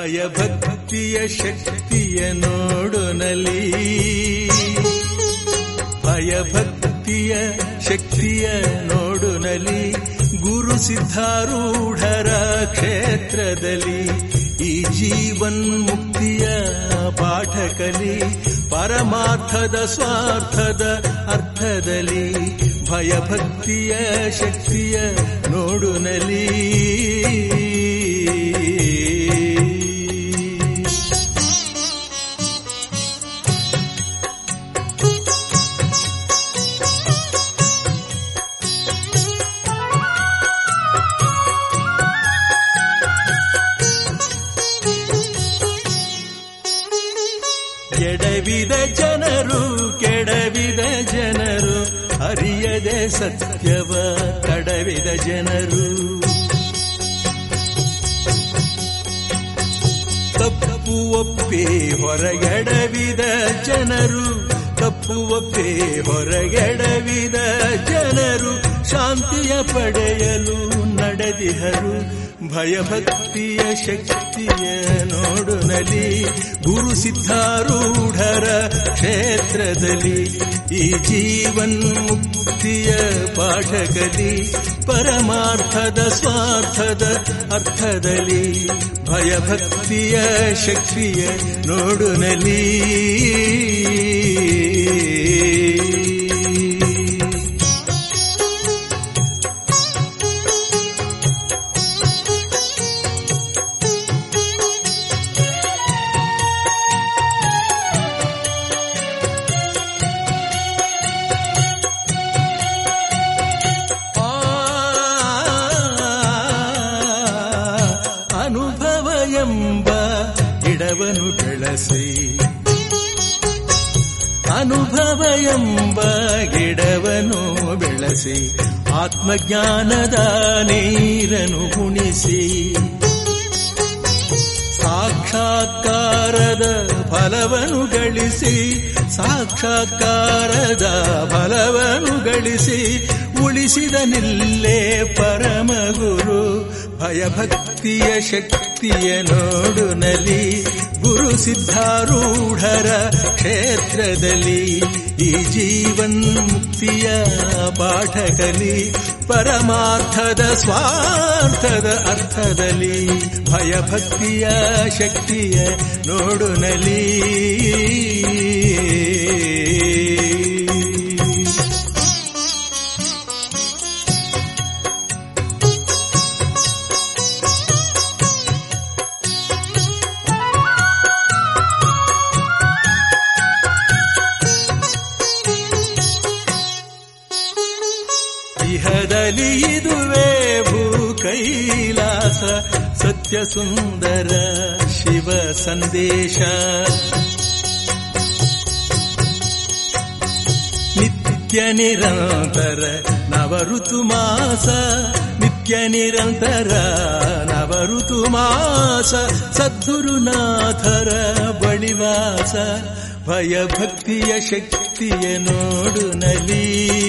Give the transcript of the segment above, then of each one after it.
ಭಯಭಕ್ತಿಯ ಶಕ್ತಿಯ ನೋಡುನಲಿ, ಭಯಭಕ್ತಿಯ ಶಕ್ತಿಯ ನೋಡುನಲಿ, ಗುರು ಸಿದ್ಧಾರೂಢರ ಕ್ಷೇತ್ರದಲ್ಲಿ ಈ ಜೀವನ್ ಮುಕ್ತಿಯ ಪಾಠ ಕಲಿ, ಪರಮಾರ್ಥದ ಸ್ವಾರ್ಥದ ಅರ್ಥದಲ್ಲಿ ಭಯಭಕ್ತಿಯ ಶಕ್ತಿಯ ನೋಡುನಲಿ. ಎಡವಿದ ಜನರು ಕೆಡವಿದ ಜನರು, ಅರಿಯದೆ ಸತ್ಯವ ತಡವಿದ ಜನರು, ತಪ್ಪು ಒಪ್ಪಿ ಹೊರಗೆಡವಿದ ಜನರು, ತಪ್ಪು ಒಪ್ಪಿ ಹೊರಗೆಡವಿದ ಜನರು, ಶಾಂತಿಯ ಪಡೆಯಲು ನಡೆದಿಹರು. ಭಯಭಕ್ತಿಯ ಶಕ್ತಿಯ ನೋಡುನಲಿ, ಗುರು ಸಿದ್ಧಾರೂಢರ ಕ್ಷೇತ್ರದಲ್ಲಿ ಈ ಜೀವನ್ ಮುಕ್ತಿಯ ಪಾಠ ಕಲಿ, ಪರಮಾರ್ಥದ ಸ್ವಾರ್ಥದ ಅರ್ಥದಲ್ಲಿ ಭಯಭಕ್ತಿಯ ಶಕ್ತಿಯ ನೋಡುನಲಿ. ಅನುಭವ ಎಂಬ ಗಿಡವನ್ನು ಬೆಳೆಸಿ, ಆತ್ಮಜ್ಞಾನದ ನೀರನ್ನು ಕುಣಿಸಿ, ಸಾಕ್ಷಾತ್ಕಾರದ ಫಲವನ್ನು ಗಳಿಸಿ, ಸಾಕ್ಷಾತ್ಕಾರದ ಫಲವನ್ನು ಗಳಿಸಿ ಉಳಿಸಿದ ನಿಲ್ಲೇ ಪರಮಗುರು. ಭಯಭಕ್ತಿಯ ಶಕ್ತಿಯ ನೋಡುನಲಿ, ಗುರು ಸಿದ್ಧಾರೂಢರ ಕ್ಷೇತ್ರದಲ್ಲಿ ಈ ಜೀವನ್ ಮುಕ್ತಿಯ ಪಾಠ ಕಲಿ, ಪರಮಾರ್ಥದ ಸ್ವಾರ್ಥದ ಅರ್ಥದಲ್ಲಿ ಭಯಭಕ್ತಿಯ ಶಕ್ತಿಯ ನೋಡುನಲಿ. ಇಹದಲ್ಲಿ ಇದುವೇ ಭೂ ಕೈಲಾಸ, ಸತ್ಯ ಸುಂದರ ಶಿವ ಸಂದೇಶ. ನಿತ್ಯ ನಿರಂತರ ನವಋತು ಮಾಸ, ನಿತ್ಯ ನಿರಂತರ ನವಋತು ಮಾಸ, ಸದ್ಗುರುನಾಥರ ಬಳಿವಾಸ. ಭಯಭಕ್ತಿಯ ಶಕ್ತಿಯ ನೋಡುನಲಿ,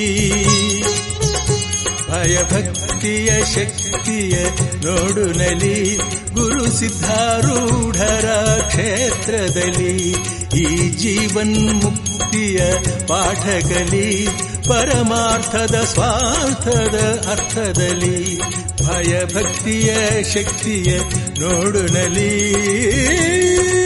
ಭಯಭಕ್ತಿಯ ಶಕ್ತಿಯ ನೋಡುನಲಿ, ಗುರು ಸಿದ್ಧಾರೂಢರ ಕ್ಷೇತ್ರದಲ್ಲಿ ಈ ಜೀವನ್ ಮುಕ್ತಿಯ ಪಾಠ ಕಲಿ, ಪರಮಾರ್ಥದ ಸ್ವಾರ್ಥದ ಅರ್ಥದಲ್ಲಿ ಭಯಭಕ್ತಿಯ ಶಕ್ತಿಯ ನೋಡುನಲಿ.